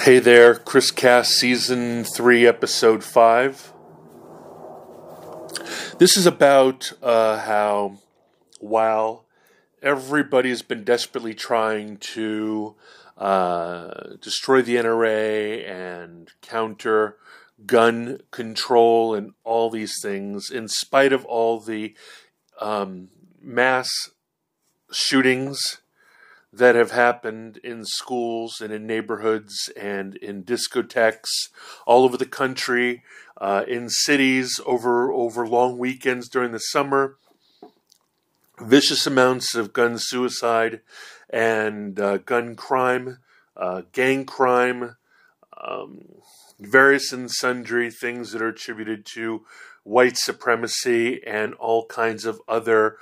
Hey there, Chris Cast Season 3, Episode 5. This is about how, while everybody has been desperately trying to destroy the NRA and counter gun control and all these things, in spite of all the mass shootings that have happened in schools and in neighborhoods and in discotheques all over the country, in cities over long weekends during the summer, vicious amounts of gun suicide and gun crime, gang crime, various and sundry things that are attributed to white supremacy and all kinds of other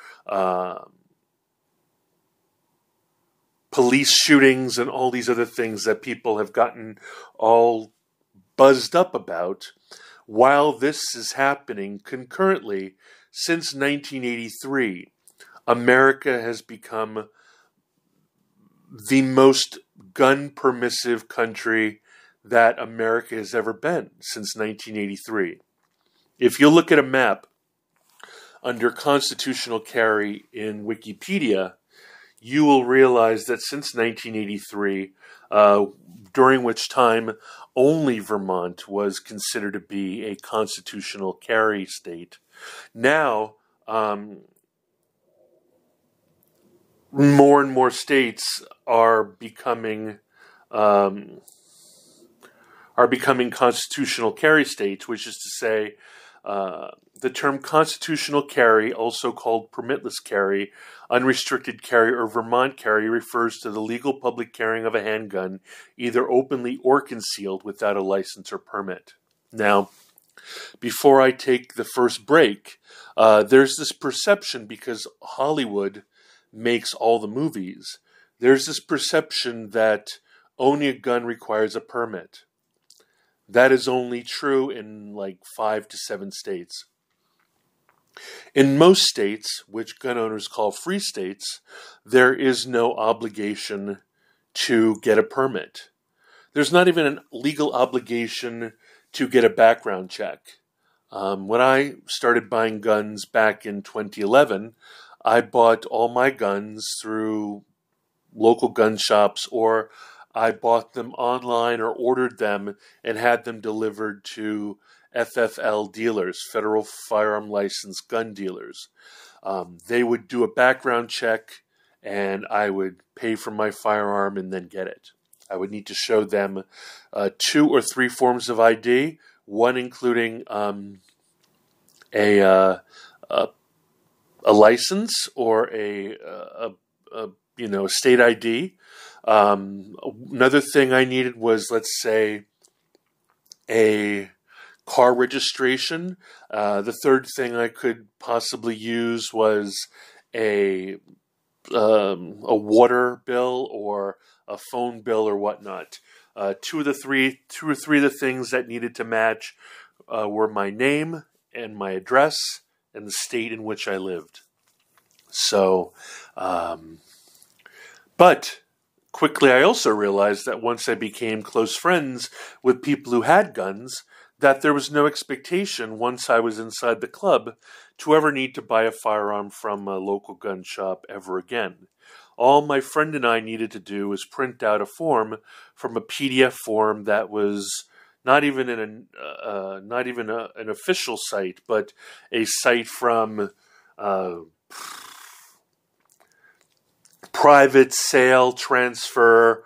police shootings and all these other things that people have gotten all buzzed up about. While this is happening concurrently, since 1983, America has become the most gun-permissive country that America has ever been since 1983. If you look at a map under constitutional carry in Wikipedia, you will realize that since 1983, during which time only Vermont was considered to be a constitutional carry state, now more and more states are becoming constitutional carry states, which is to say, the term constitutional carry, also called permitless carry, unrestricted carry, or Vermont carry, refers to the legal public carrying of a handgun, either openly or concealed, without a license or permit. Now, before I take the first break, there's this perception, because Hollywood makes all the movies, there's this perception that owning a gun requires a permit. That is only true in like 5 to 7 states. In most states, which gun owners call free states, there is no obligation to get a permit. There's not even a legal obligation to get a background check. When I started buying guns back in 2011, I bought all my guns through local gun shops, or I bought them online or ordered them and had them delivered to FFL dealers, Federal Firearm License Gun Dealers. They would do a background check, and I would pay for my firearm and then get it. I would need to show them 2 or 3 forms of ID, one including a license or a state ID. Another thing I needed was, let's say, a car registration. The third thing I could possibly use was a water bill or a phone bill or whatnot. Two or three of the things that needed to match were my name and my address and the state in which I lived. So, but quickly I also realized that once I became close friends with people who had guns, that there was no expectation once I was inside the club to ever need to buy a firearm from a local gun shop ever again. All my friend and I needed to do was print out a form from a PDF form that was not even an official site, but a site from private sale transfer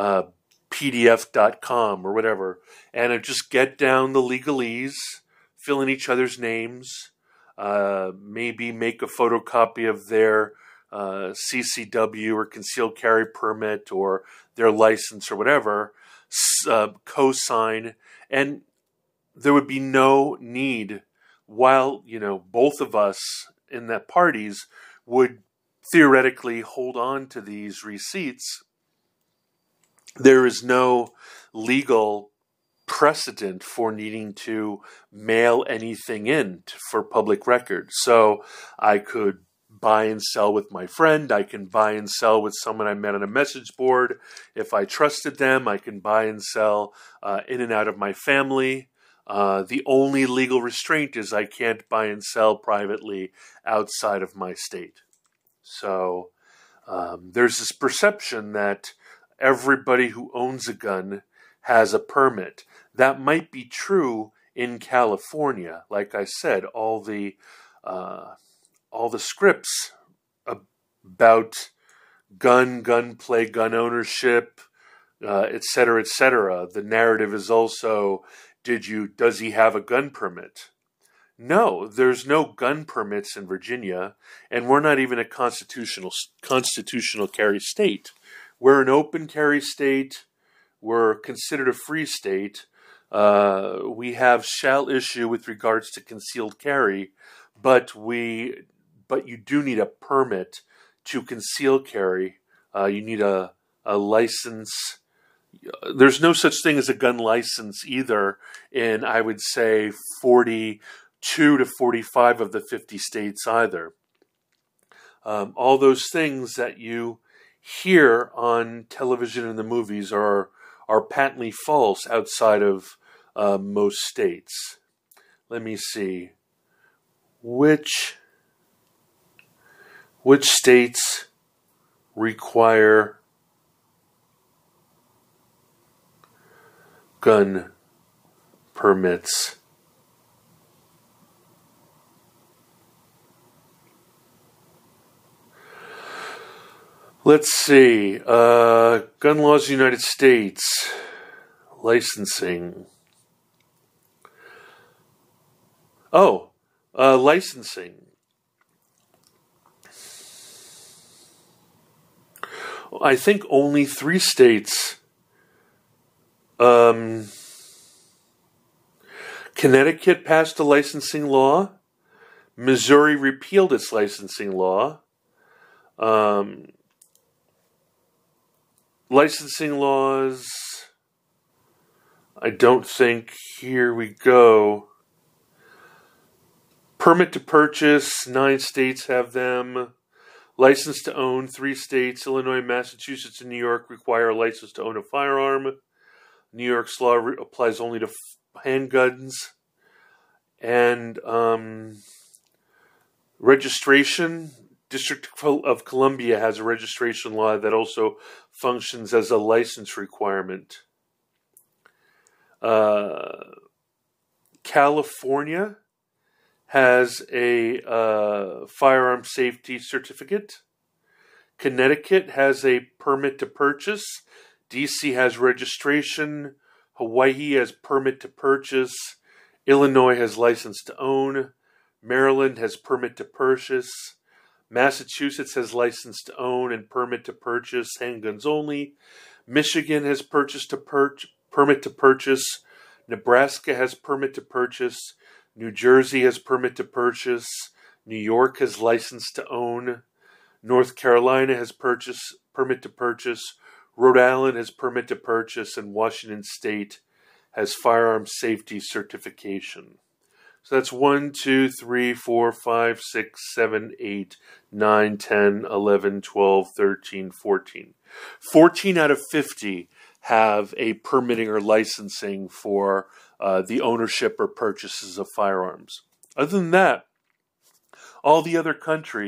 PDF.com or whatever, and I'd just get down the legalese, fill in each other's names, maybe make a photocopy of their CCW or concealed carry permit or their license or whatever, co-sign, and there would be no need, while both of us in that parties would theoretically hold on to these receipts. There is no legal precedent for needing to mail anything in for public record. So I could buy and sell with my friend. I can buy and sell with someone I met on a message board. If I trusted them, I can buy and sell in and out of my family. The only legal restraint is I can't buy and sell privately outside of my state. So there's this perception that everybody who owns a gun has a permit. That might be true in California. Like I said, all the scripts about gunplay, gun ownership, etc., etc. The narrative is also, does he have a gun permit? No, there's no gun permits in Virginia, and we're not even a constitutional carry state. We're an open carry state. We're considered a free state. We have shall issue with regards to concealed carry, but you do need a permit to conceal carry. You need a license. There's no such thing as a gun license either in, I would say, 42 to 45 of the 50 states either. All those things that you hear on television and the movies are patently false outside of most states. Let me see. Which states require gun permits? Let's see. Gun laws of the United States. Licensing. Licensing. I think only 3 states. Connecticut passed a licensing law. Missouri repealed its licensing law. Licensing laws, I don't think, here we go. Permit to purchase, 9 states have them. License to own, 3 states, Illinois, Massachusetts, and New York require a license to own a firearm. New York's law applies only to handguns. And registration, District of Columbia has a registration law that also functions as a license requirement. California has a firearm safety certificate. Connecticut has a permit to purchase. DC has registration. Hawaii has permit to purchase. Illinois has license to own. Maryland has permit to purchase. Massachusetts has license to own and permit to purchase handguns only. Michigan has permit to purchase. Nebraska has permit to purchase. New Jersey has permit to purchase. New York has license to own. North Carolina has permit to purchase. Rhode Island has permit to purchase. And Washington State has firearm safety certification. So that's 1, 2, 3, 4, 5, 6, 7, 8, 9, 10, 11, 12, 13, 14. 14 out of 50 have a permitting or licensing for the ownership or purchases of firearms. Other than that, all the other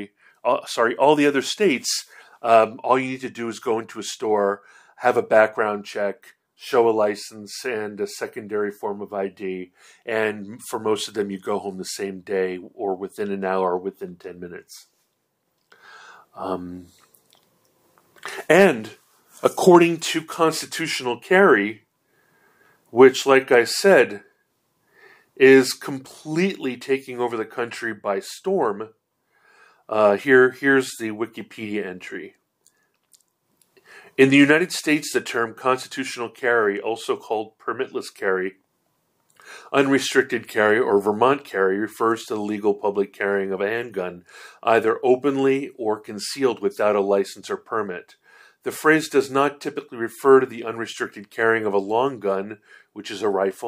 states, all you need to do is go into a store, have a background check, show a license and a secondary form of ID, and for most of them you go home the same day or within an hour or within 10 minutes. And according to constitutional carry, which, like I said, is completely taking over the country by storm, here's the Wikipedia entry. In the United States, the term constitutional carry, also called permitless carry, unrestricted carry, or Vermont carry, refers to the legal public carrying of a handgun, either openly or concealed without a license or permit. The phrase does not typically refer to the unrestricted carrying of a long gun, which is a rifle,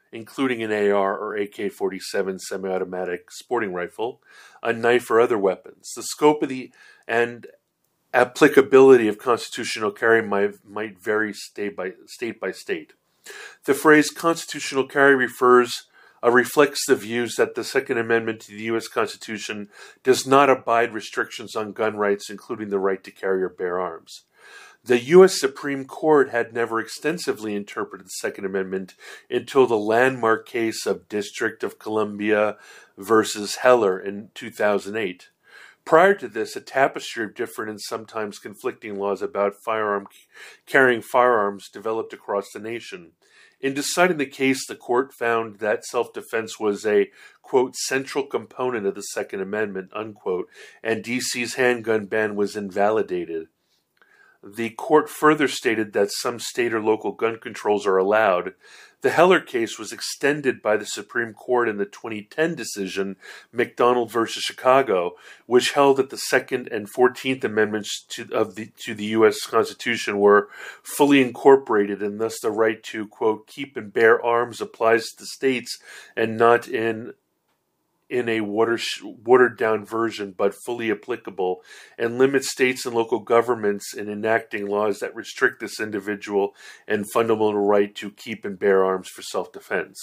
including an AR or AK-47 semi-automatic sporting rifle, a knife, or other weapons. The scope of the and applicability of constitutional carry might vary state by state. The phrase constitutional carry reflects the views that the Second Amendment to the U.S. Constitution does not abide restrictions on gun rights, including the right to carry or bear arms. The U.S. Supreme Court had never extensively interpreted the Second Amendment until the landmark case of District of Columbia versus Heller in 2008. Prior to this, a tapestry of different and sometimes conflicting laws about carrying firearms developed across the nation. In deciding the case, the court found that self-defense was a, quote, central component of the Second Amendment, unquote, and D.C.'s handgun ban was invalidated. The court further stated that some state or local gun controls are allowed. The Heller case was extended by the Supreme Court in the 2010 decision, McDonald v. Chicago, which held that the Second and 14th Amendments to the U.S. Constitution were fully incorporated, and thus the right to, quote, keep and bear arms applies to the states and not in a watered-down version, but fully applicable, and limits states and local governments in enacting laws that restrict this individual and fundamental right to keep and bear arms for self-defense.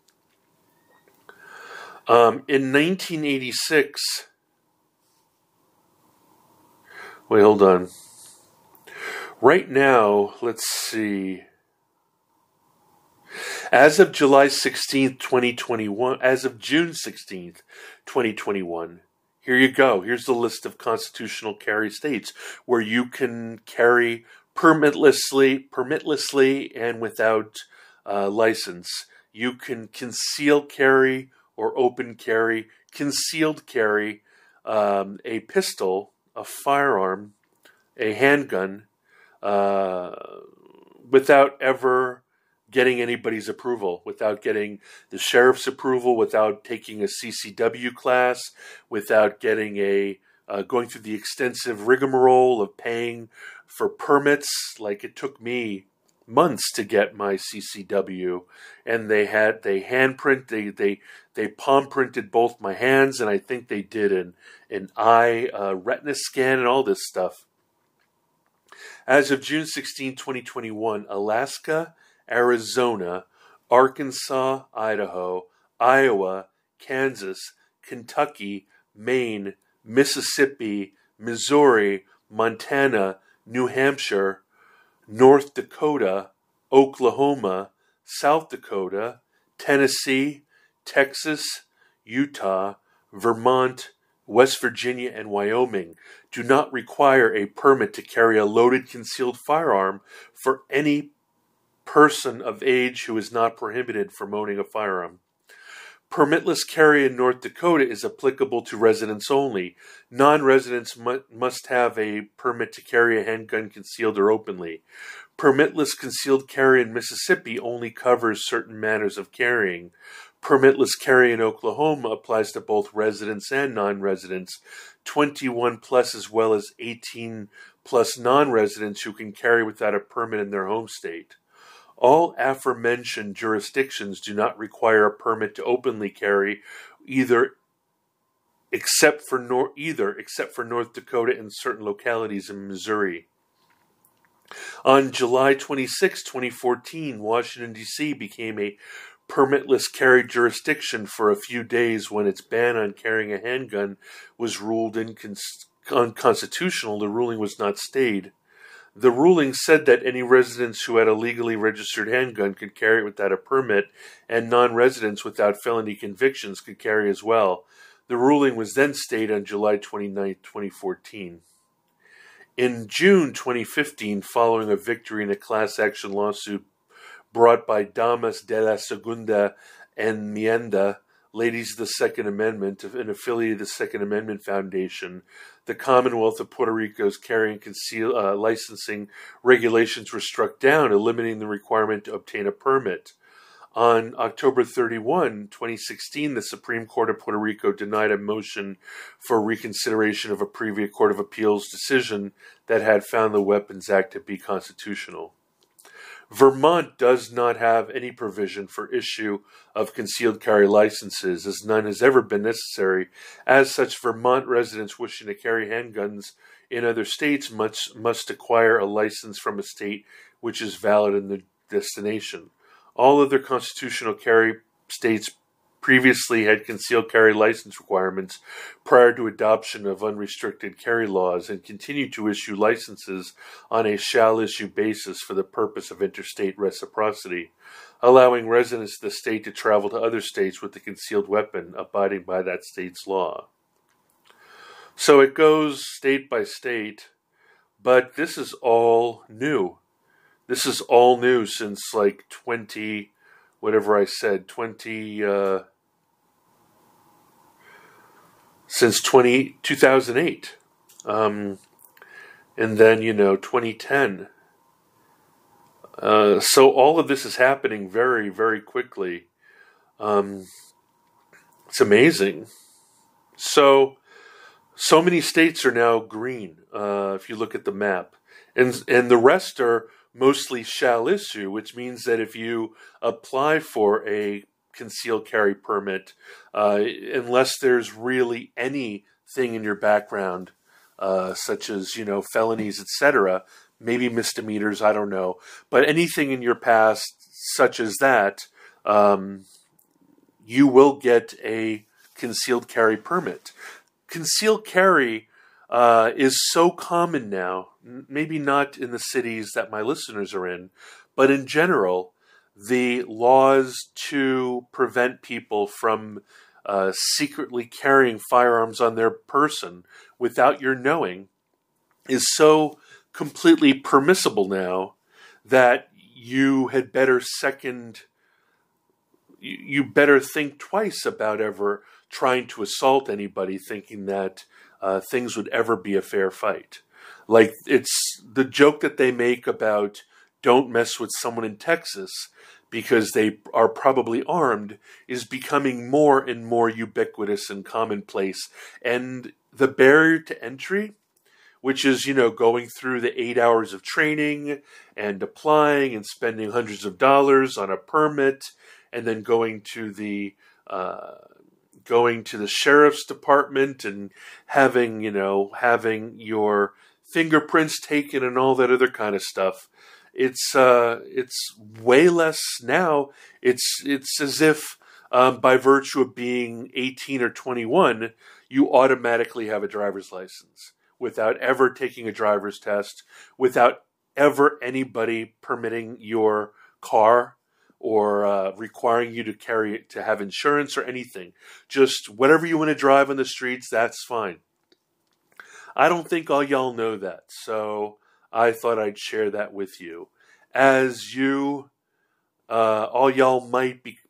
In 1986... Wait, hold on. Right now, let's see... As of July 16th, 2021, as of June 16th, 2021, here you go. Here's the list of constitutional carry states where you can carry permitlessly and without license. You can conceal carry or open carry, concealed carry, a pistol, a firearm, a handgun, without ever getting anybody's approval, without getting the sheriff's approval, without taking a CCW class, without getting going through the extensive rigmarole of paying for permits. Like, it took me months to get my CCW, and they palm printed both my hands, and I think they did an eye retina scan and all this stuff. As of June 16, 2021, Alaska, Arizona, Arkansas, Idaho, Iowa, Kansas, Kentucky, Maine, Mississippi, Missouri, Montana, New Hampshire, North Dakota, Oklahoma, South Dakota, Tennessee, Texas, Utah, Vermont, West Virginia, and Wyoming do not require a permit to carry a loaded concealed firearm for any person of age who is not prohibited from owning a firearm. Permitless carry in North Dakota is applicable to residents only. Non-residents must have a permit to carry a handgun concealed or openly. Permitless concealed carry in Mississippi only covers certain manners of carrying. Permitless carry in Oklahoma applies to both residents and non-residents, 21 plus as well as 18 plus non-residents who can carry without a permit in their home state. All aforementioned jurisdictions do not require a permit to openly carry, except for North Dakota and certain localities in Missouri. On July 26, 2014, Washington, D.C. became a permitless carry jurisdiction for a few days when its ban on carrying a handgun was ruled unconstitutional. The ruling was not stayed. The ruling said that any residents who had a legally registered handgun could carry it without a permit, and non-residents without felony convictions could carry as well. The ruling was then stayed on July 29, 2014. In June 2015, following a victory in a class action lawsuit brought by Damas de la Segunda Enmienda, Ladies of the Second Amendment, an affiliate of the Second Amendment Foundation, the Commonwealth of Puerto Rico's carry and conceal licensing regulations were struck down, eliminating the requirement to obtain a permit. On October 31, 2016, the Supreme Court of Puerto Rico denied a motion for reconsideration of a previous Court of Appeals decision that had found the Weapons Act to be constitutional. Vermont does not have any provision for issue of concealed carry licenses, as none has ever been necessary. As such, Vermont residents wishing to carry handguns in other states must acquire a license from a state which is valid in the destination. All other constitutional carry states previously had concealed carry license requirements prior to adoption of unrestricted carry laws and continue to issue licenses on a shall-issue basis for the purpose of interstate reciprocity, allowing residents of the state to travel to other states with a concealed weapon, abiding by that state's law. So it goes state by state, but this is all new. This is all new since like 2008. And then, 2010. So all of this is happening very, very quickly. It's amazing. So many states are now green, if you look at the map. And the rest are mostly shall issue, which means that if you apply for a concealed carry permit, unless there's really anything in your background, such as, felonies, etc., maybe misdemeanors, I don't know, but anything in your past such as that, you will get a concealed carry permit. Concealed carry is so common now, maybe not in the cities that my listeners are in, but in general, the laws to prevent people from secretly carrying firearms on their person without your knowing is so completely permissible now that you had better think twice about ever trying to assault anybody, thinking that things would ever be a fair fight. Like, it's the joke that they make about don't mess with someone in Texas because they are probably armed is becoming more and more ubiquitous and commonplace. And the barrier to entry, which is, going through the 8 hours of training and applying and spending hundreds of dollars on a permit, and then going to the sheriff's department and having your fingerprints taken and all that other kind of stuff. It's way less now. It's as if by virtue of being 18 or 21, you automatically have a driver's license without ever taking a driver's test, without ever anybody permitting your car or requiring you to have insurance or anything. Just whatever you want to drive on the streets, that's fine. I don't think all y'all know that, so I thought I'd share that with you. As you, all y'all might be,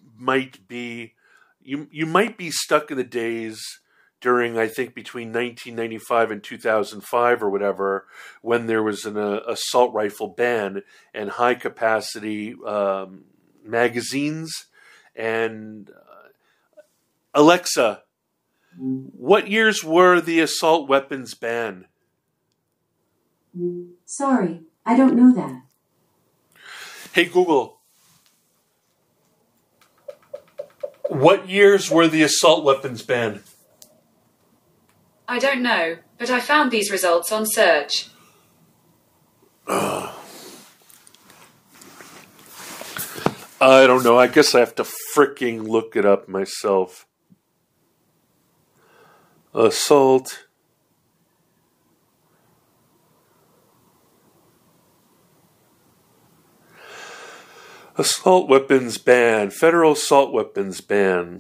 you might be stuck in the days during, I think, between 1995 and 2005 or whatever, when there was an assault rifle ban and high-capacity magazines. And Alexa, what years were the assault weapons ban? Sorry, I don't know that. Hey, Google, what years were the assault weapons ban? I don't know, but I found these results on search. I don't know. I guess I have to fricking look it up myself. Assault weapons ban. Federal assault weapons ban.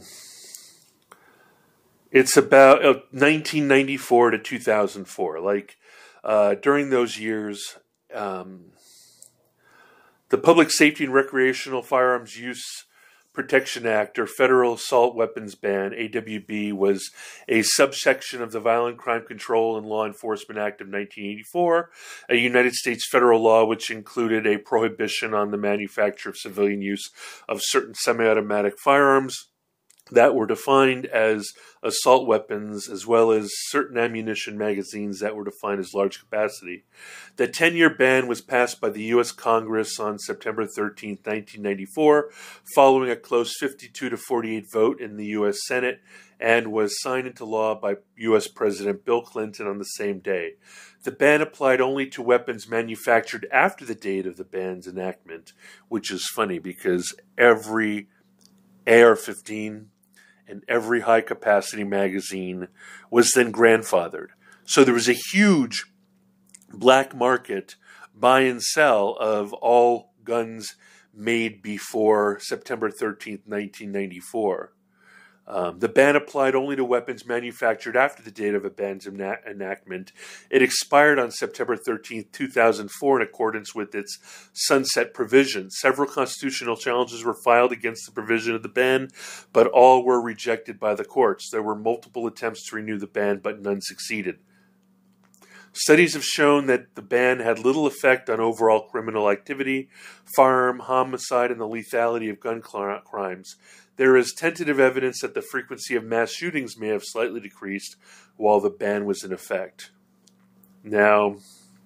It's about 1994 to 2004. Like, during those years, the Public Safety and Recreational Firearms Use Protection Act, or Federal Assault Weapons Ban, AWB, was a subsection of the Violent Crime Control and Law Enforcement Act of 1984, a United States federal law which included a prohibition on the manufacture of civilian use of certain semi-automatic firearms, that were defined as assault weapons, as well as certain ammunition magazines that were defined as large capacity. The 10-year ban was passed by the U.S. Congress on September 13, 1994, following a close 52 to 48 vote in the U.S. Senate, and was signed into law by U.S. President Bill Clinton on the same day. The ban applied only to weapons manufactured after the date of the ban's enactment, which is funny because every AR-15 and every high-capacity magazine was then grandfathered. So there was a huge black market buy and sell of all guns made before September 13th, 1994. The ban applied only to weapons manufactured after the date of a ban's enactment. It expired on September 13, 2004, in accordance with its sunset provision. Several constitutional challenges were filed against the provision of the ban, but all were rejected by the courts. There were multiple attempts to renew the ban, but none succeeded. Studies have shown that the ban had little effect on overall criminal activity, firearm homicide, and the lethality of gun crimes. There is tentative evidence that the frequency of mass shootings may have slightly decreased while the ban was in effect. Now,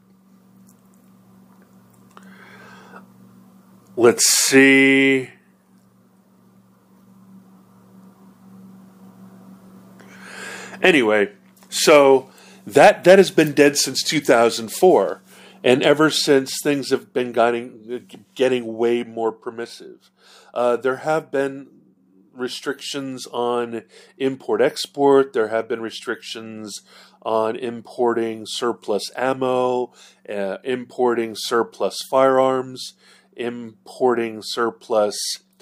let's see. Anyway, so that has been dead since 2004, and ever since things have been getting way more permissive. There have been restrictions on import-export. There have been restrictions on importing surplus ammo, importing surplus firearms, importing surplus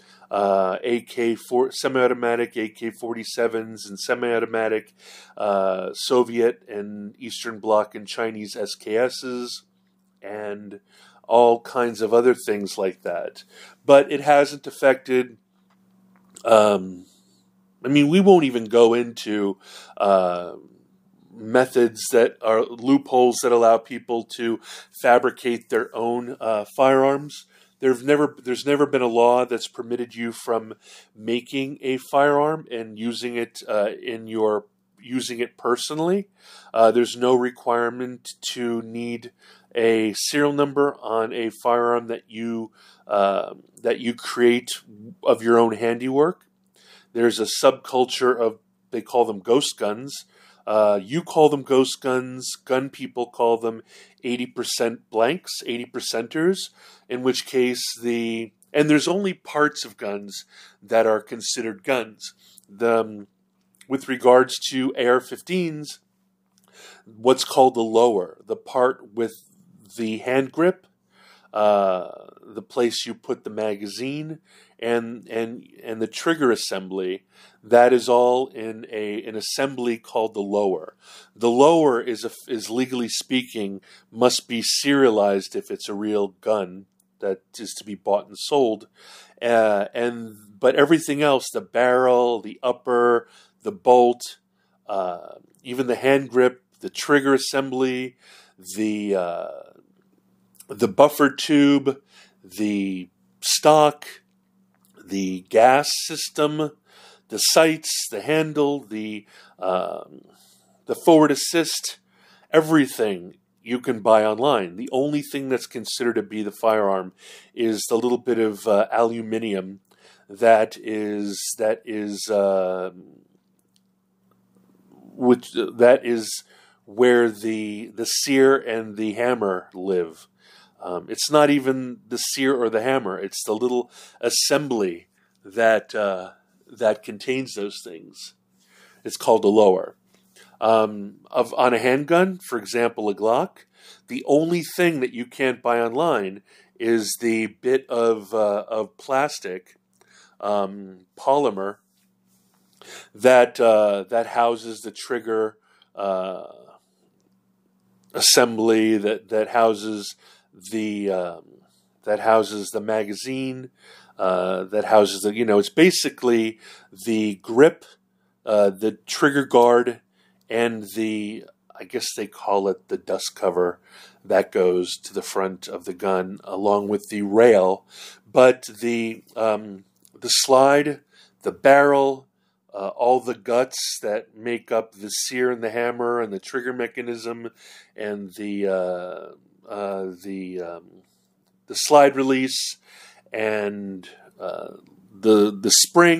semi-automatic AK-47s and semi-automatic Soviet and Eastern Bloc and Chinese SKSs, and all kinds of other things like that. But it hasn't affected. We won't even go into methods that are loopholes that allow people to fabricate their own firearms. There's never been a law that's permitted you from making a firearm and using it using it personally. There's no requirement to need a serial number on a firearm that you create of your own handiwork. There's a subculture of, they call them ghost guns. You call them ghost guns. Gun people call them 80% blanks, 80%ers, in which case and there's only parts of guns that are considered guns. With regards to AR-15s, what's called the lower, the part with the hand grip, the place you put the magazine, and the trigger assembly, that is all in an assembly called the lower. The lower is legally speaking must be serialized if it's a real gun that is to be bought and sold, but everything else, the barrel, the upper, the bolt, even the hand grip, the trigger assembly, the buffer tube, the stock, the gas system, the sights, the handle, the forward assist, everything you can buy online. The only thing that's considered to be the firearm is the little bit of aluminium that is where the sear and the hammer live. It's not even the sear or the hammer. It's the little assembly that contains those things. It's called a lower. On a handgun, for example, a Glock, the only thing that you can't buy online is the bit of plastic, polymer, that houses the trigger assembly, that houses the magazine, that houses it's basically the grip, the trigger guard, and I guess they call it the dust cover that goes to the front of the gun along with the rail. But the slide, the barrel, all the guts that make up the sear and the hammer and the trigger mechanism and the slide release and the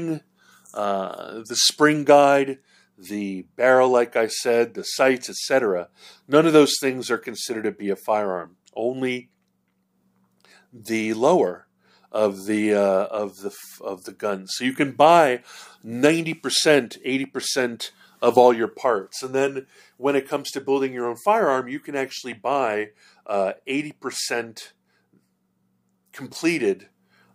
spring guide, the barrel, like I said, the sights, etc. None of those things are considered to be a firearm. Only the lower of the gun. So you can buy 90%, 80% of all your parts, and then when it comes to building your own firearm, you can actually buy 80% completed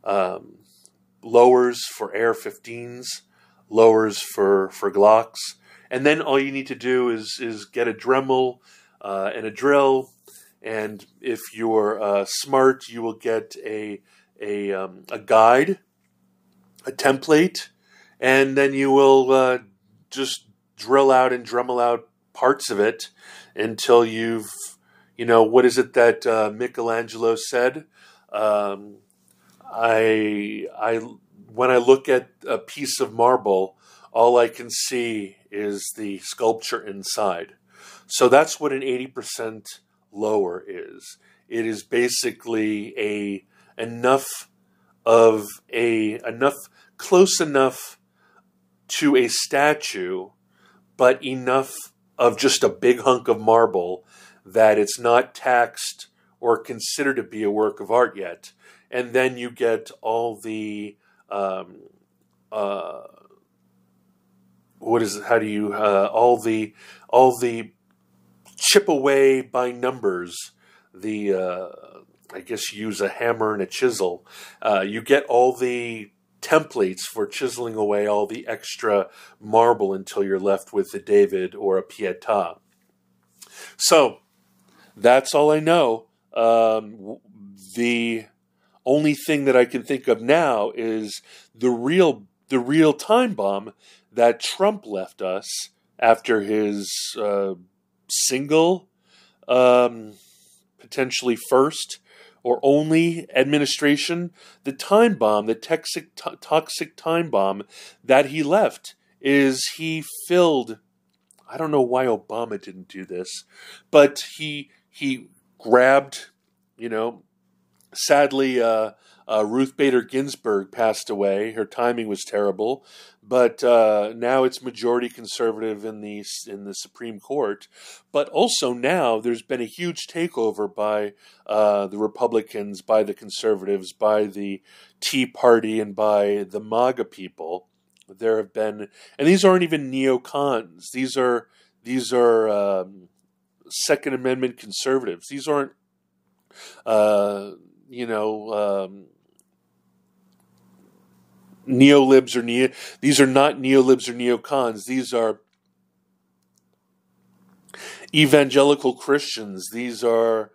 lowers for AR-15s, lowers for Glocks, and then all you need to do is get a Dremel and a drill, and if you're smart, you will get a guide, a template, and then you will just drill out and Dremel out parts of it until you've, what is it that Michelangelo said? When I look at a piece of marble, all I can see is the sculpture inside. So that's what an 80% lower is. It is basically enough close enough to a statue, but enough of just a big hunk of marble that it's not taxed or considered to be a work of art yet. And then you get all the all the chip away by numbers, I guess you use a hammer and a chisel. You get all the templates for chiseling away all the extra marble until you're left with a David or a Pietà. So that's all I know. The only thing that I can think of now is the real time bomb that Trump left us after his single, potentially first or only administration. The time bomb, the toxic time bomb that he left is he filled. I don't know why Obama didn't do this, but he grabbed, sadly, Ruth Bader Ginsburg passed away. Her timing was terrible, but now it's majority conservative in the Supreme Court. But also now there's been a huge takeover by the Republicans, by the conservatives, by the Tea Party, and by the MAGA people. There have been, and these aren't even neocons. These are Second Amendment conservatives. These aren't neolibs or these are not neolibs or neocons. These are evangelical Christians. These are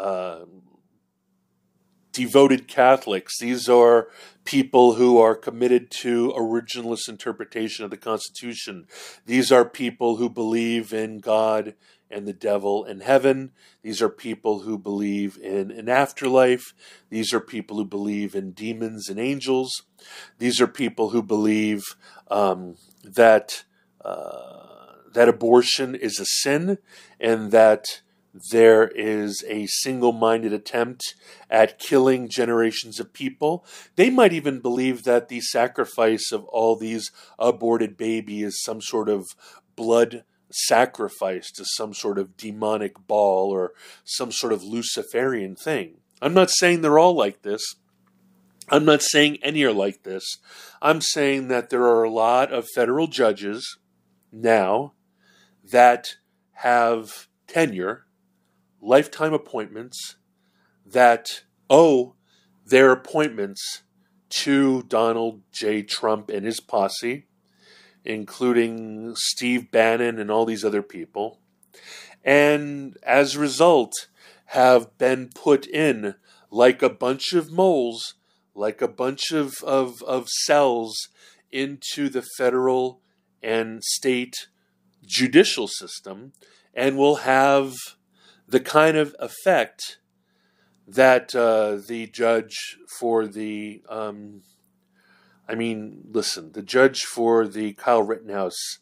devoted Catholics. These are people who are committed to originalist interpretation of the Constitution. These are people who believe in God and the devil and heaven. These are people who believe in an afterlife. These are people who believe in demons and angels. These are people who believe that abortion is a sin and that there is a single-minded attempt at killing generations of people. They might even believe that the sacrifice of all these aborted babies is some sort of blood sacrifice to some sort of demonic ball or some sort of Luciferian thing. I'm not saying they're all like this. I'm not saying any are like this. I'm saying that there are a lot of federal judges now that have tenure, lifetime appointments, that owe their appointments to Donald J. Trump and his posse, including Steve Bannon and all these other people, and as a result have been put in like a bunch of moles, like a bunch of cells into the federal and state judicial system, and will have the kind of effect that the judge for the, I mean, listen, the judge for the Kyle Rittenhouse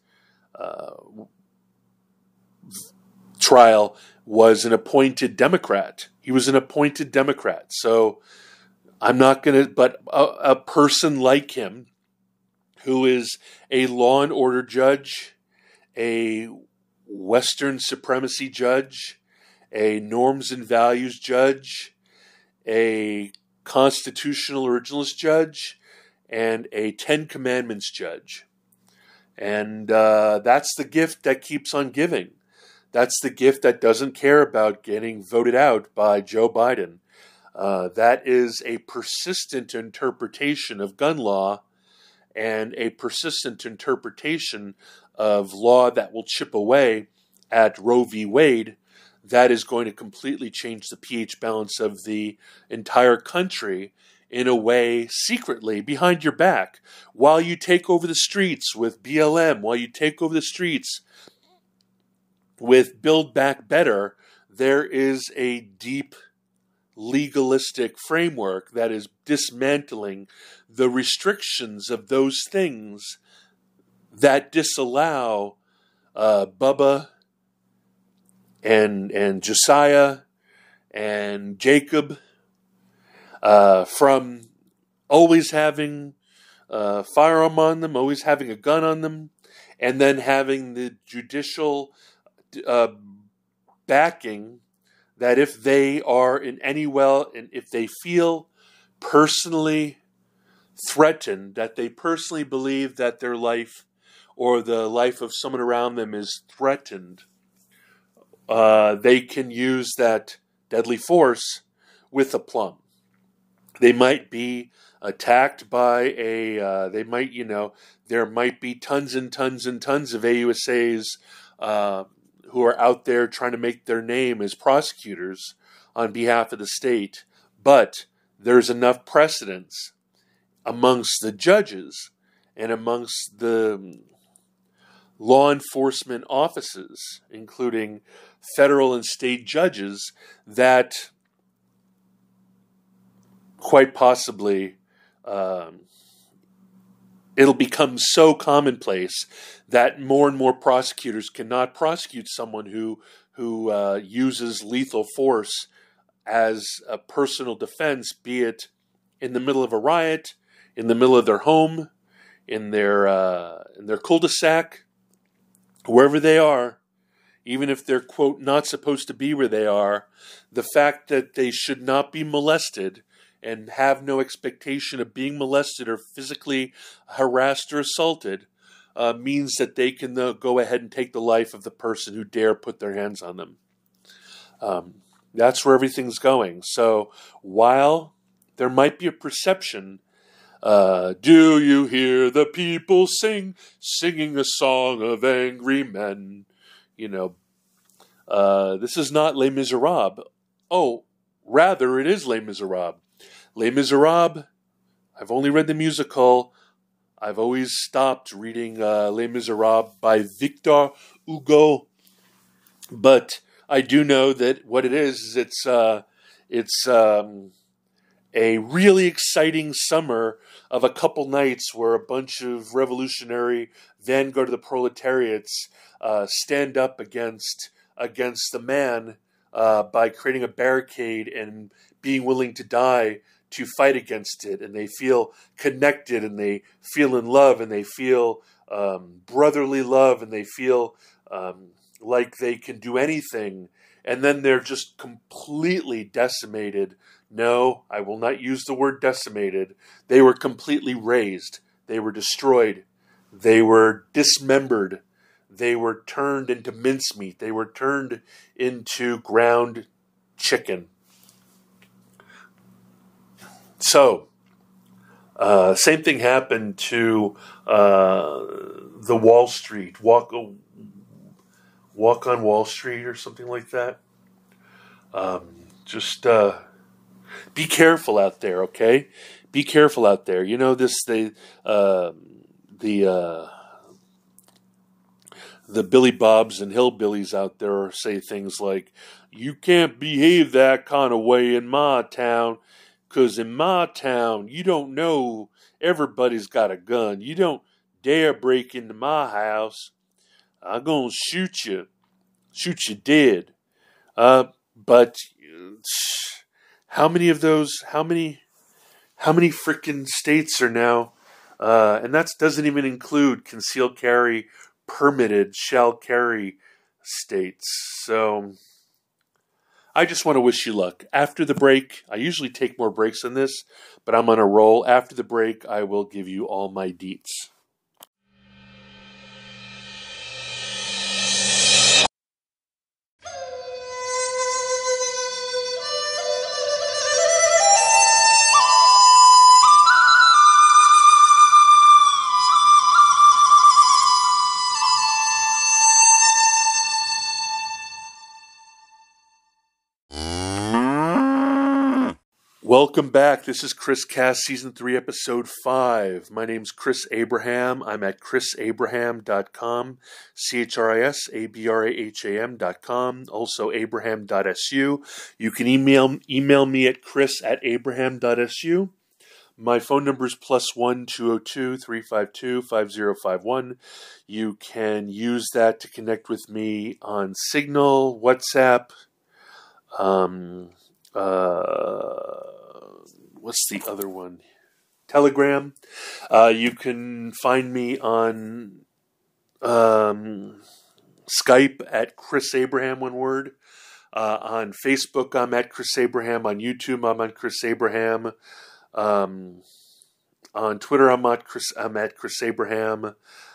trial was an appointed Democrat. He was an appointed Democrat. So I'm not going to, but a person like him who is a law and order judge, a Western supremacy judge, a norms and values judge, a constitutional originalist judge, and a Ten Commandments judge. And that's the gift that keeps on giving. That's the gift that doesn't care about getting voted out by Joe Biden. That is a persistent interpretation of gun law and a persistent interpretation of law that will chip away at Roe v. Wade. That is going to completely change the pH balance of the entire country in a way secretly behind your back while you take over the streets with BLM, while you take over the streets with Build Back Better. There is a deep legalistic framework that is dismantling the restrictions of those things that disallow Bubba and Josiah and Jacob from always having a firearm on them, always having a gun on them, and then having the judicial backing that if they are in any and if they feel personally threatened, that they personally believe that their life or the life of someone around them is threatened, they can use that deadly force with aplomb. They might be attacked by there might be tons and tons and tons of AUSAs who are out there trying to make their name as prosecutors on behalf of the state, but there's enough precedence amongst the judges and amongst the law enforcement offices, including federal and state judges, that quite possibly it'll become so commonplace that more and more prosecutors cannot prosecute someone who uses lethal force as a personal defense, be it in the middle of a riot, in the middle of their home, in their cul-de-sac, wherever they are, even if they're, quote, not supposed to be where they are. The fact that they should not be molested and have no expectation of being molested or physically harassed or assaulted means that they can go ahead and take the life of the person who dare put their hands on them. That's where everything's going. So while there might be a perception, do you hear the people singing a song of angry men? This is not Les Miserables. Oh, rather it is Les Miserables. Les Miserables, I've only read the musical. I've always stopped reading Les Miserables by Victor Hugo. But I do know that what it is it's a really exciting summer of a couple nights where a bunch of revolutionary vanguard of the proletariats stand up against the man by creating a barricade and being willing to die to fight against it, and they feel connected, and they feel in love, and they feel brotherly love, and they feel like they can do anything, and then they're just completely decimated. No, I will not use the word decimated. They were completely razed. They were destroyed. They were dismembered. They were turned into mincemeat. They were turned into ground chicken. So, same thing happened to the Wall Street, Walk on Wall Street or something like that. Just be careful out there, okay? Be careful out there. The Billy Bobs and hillbillies out there say things like, "You can't behave that kind of way in my town." 'Cause in my town, you don't know everybody's got a gun. You don't dare break into my house. I'm gonna shoot you. Shoot you dead. But how many frickin' states are now, and that doesn't even include concealed carry, permitted, shall carry states. So I just want to wish you luck. After the break, I usually take more breaks than this, but I'm on a roll. After the break, I will give you all my deets. Welcome back. This is Chris Cast, Season 3, Episode 5. My name's Chris Abraham. I'm at chrisabraham.com, ChrisAbraham.com, also abraham.su. You can email me at chris@abraham.su. My phone number is +1 202 352 5051. You can use that to connect with me on Signal, WhatsApp, what's the other one? Telegram. You can find me on Skype at Chris Abraham, one word. On Facebook, I'm at Chris Abraham. On YouTube, I'm on Chris Abraham. On Twitter, I'm at Chris Abraham.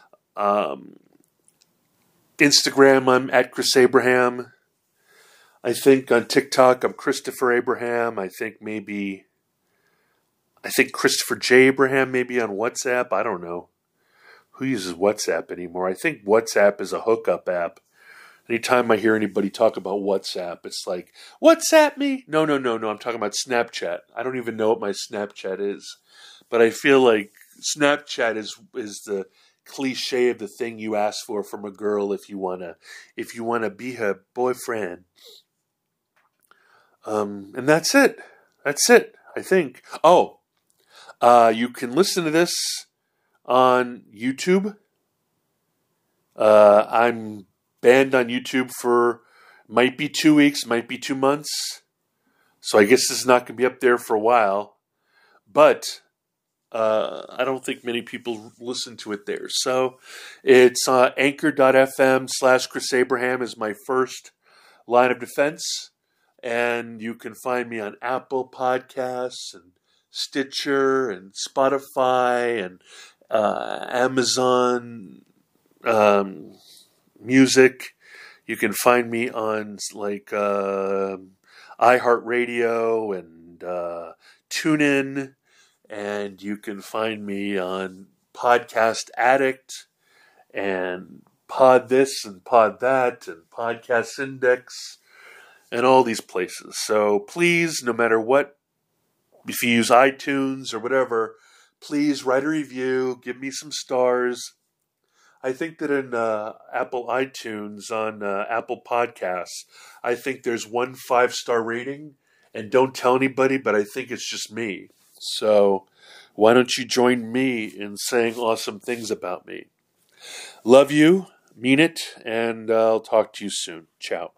Instagram, I'm at Chris Abraham. I think on TikTok, I'm Christopher Abraham. I think Christopher J. Abraham, maybe on WhatsApp. I don't know. Who uses WhatsApp anymore? I think WhatsApp is a hookup app. Anytime I hear anybody talk about WhatsApp, it's like, WhatsApp me? No. I'm talking about Snapchat. I don't even know what my Snapchat is. But I feel like Snapchat is the cliche of the thing you ask for from a girl if you wanna be her boyfriend. And that's it. That's it, I think. Oh, you can listen to this on YouTube. I'm banned on YouTube for might be 2 weeks, might be 2 months. So I guess this is not going to be up there for a while. But I don't think many people listen to it there. So it's anchor.fm/Chris Abraham is my first line of defense. And you can find me on Apple Podcasts and Stitcher and Spotify and Amazon Music. You can find me on iHeartRadio and TuneIn. And you can find me on Podcast Addict and Pod This and Pod That and Podcast Index. And all these places. So please, no matter what, if you use iTunes or whatever, please write a review, give me some stars. I think that in Apple iTunes, on Apple Podcasts, I think there's 1 5-star rating. And don't tell anybody, but I think it's just me. So why don't you join me in saying awesome things about me? Love you, mean it, and I'll talk to you soon. Ciao.